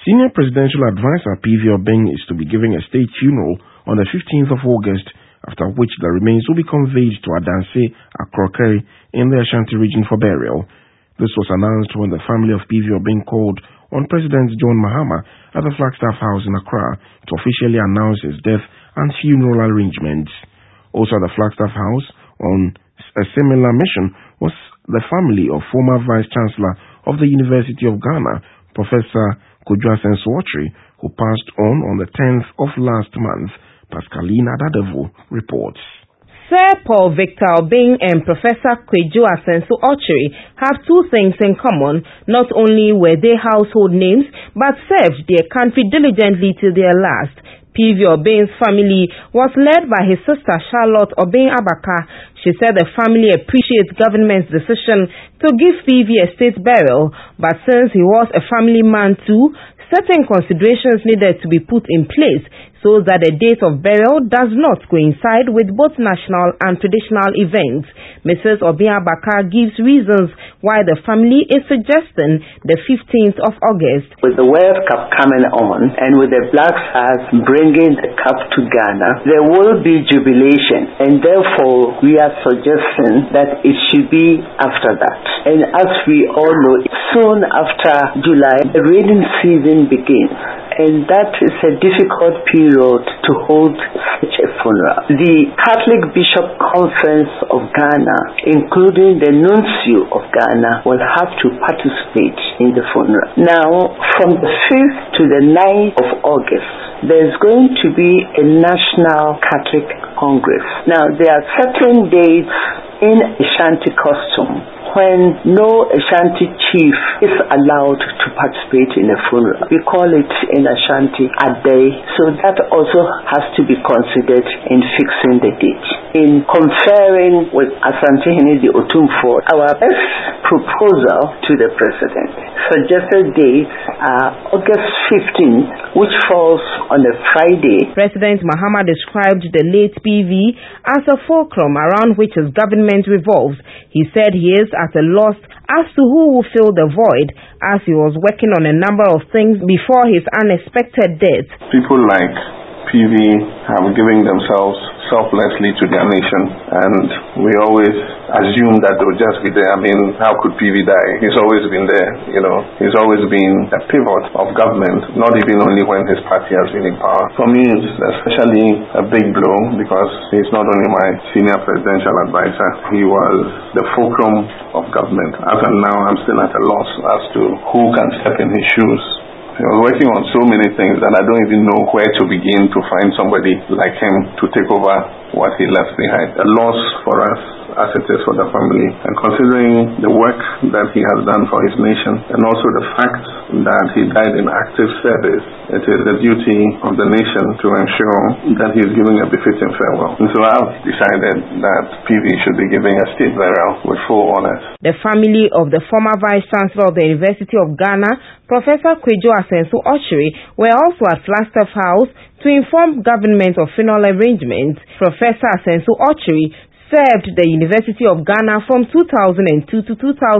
Senior Presidential Advisor PV Obeng is to be giving a state funeral on the 15th of August, after which the remains will be conveyed to Adanse Akrokeri in the Ashanti region for burial. This was announced when the family of PV Obeng called on President John Mahama at the Flagstaff House in Accra to officially announce his death and funeral arrangements. Also at the Flagstaff House on a similar mission was the family of former Vice-Chancellor of the University of Ghana, Professor Kojo Asenso Okyere, who passed on the 10th of last month. Pascaline Adadevo reports. Sir Paul Victor Obeng and Professor Kojo Asenso Okyere have two things in common. Not only were they household names, but served their country diligently till their last. PV Obeng's family was led by his sister Charlotte Obeng Abaka. She said the family appreciates government's decision to give PV a state burial, but since he was a family man too, certain considerations needed to be put in place so that the date of burial does not coincide with both national and traditional events. Mrs. Obeng Abaka gives reasons why the family is suggesting the 15th of August. With the World Cup coming on and with the Black Stars bringing the cup to Ghana, there will be jubilation, and therefore we are suggesting that it should be after that. And as we all know, soon after July, the rainy season begins, and that is a difficult period to hold such a funeral. The Catholic Bishop Conference of Ghana, including the Nuncio of Ghana, will have to participate in the funeral. Now, from the 5th to the 9th of August, there's going to be a National Catholic Congress. Now, there are certain dates in Ashanti custom when no Ashanti chief is allowed to participate in a funeral. We call it in Ashanti a day, so that also has to be considered in fixing the date. In conferring with Asante Hene Otumfuo, our best proposal to the President suggested dates are August 15th, which falls on a Friday. President Mahama described the late PV as a fulcrum around which his government revolves. He said he is at a loss as to who will fill the void, as he was working on a number of things before his unexpected death. People like PV have given themselves selflessly to their nation, and we always assume that they'll just be there. I mean, how could PV die? He's always been there, He's always been a pivot of government, not even only when his party has been in power. For me, it's especially a big blow because he's not only my senior presidential advisor, he was the fulcrum of government. As of now, I'm still at a loss as to who can step in his shoes. He was working on so many things that I don't even know where to begin to find somebody like him to take over what he left behind. A loss for us as it is for the family. And considering the work that he has done for his nation, and also the fact that he died in active service, it is the duty of the nation to ensure that he is giving a befitting farewell. And so I've decided that PV should be giving a state burial with full honors. The family of the former Vice-Chancellor of the University of Ghana, Professor Kojo Asenso Okyere, were also at Flagstaff House to inform government of funeral arrangements. Professor Asenso Okyere served the University of Ghana from 2002 to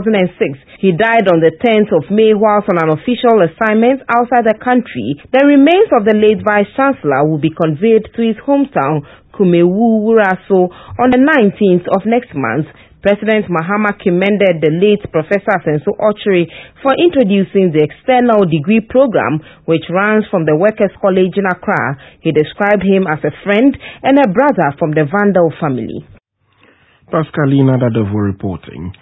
2006. He died on the 10th of May whilst on an official assignment outside the country. The remains of the late Vice-Chancellor will be conveyed to his hometown, Kumewu Wuraso, on the 19th of next month. President Mahama commended the late Professor Asenso Okyere for introducing the external degree program, which runs from the Workers' College in Accra. He described him as a friend and a brother from the Vandal family. Pascaline Adadevo reporting.